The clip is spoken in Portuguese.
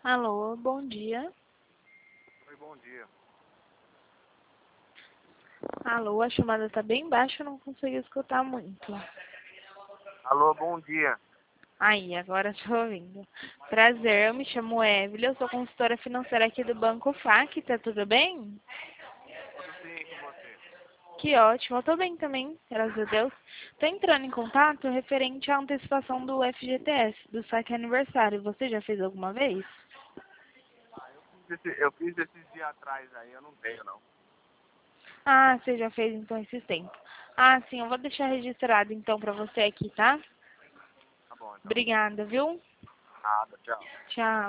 Alô, bom dia. Oi, bom dia. Alô, a chamada tá bem baixa, eu não consigo escutar muito. Alô, bom dia. Aí, agora tô ouvindo. Prazer, eu me chamo Evelyn, eu sou consultora financeira aqui do Banco FAC, tá tudo bem? Tudo bem com você? Que ótimo, eu tô bem também, graças a Deus. Tô entrando em contato referente à antecipação do FGTS, do saque aniversário. Você já fez alguma vez? Eu fiz esses dias atrás aí, eu não tenho não. Ah, você já fez então esses tempos. Ah, sim, eu vou deixar registrado então pra você aqui, tá? Tá bom então. Obrigada, viu? Nada, tchau. Tchau.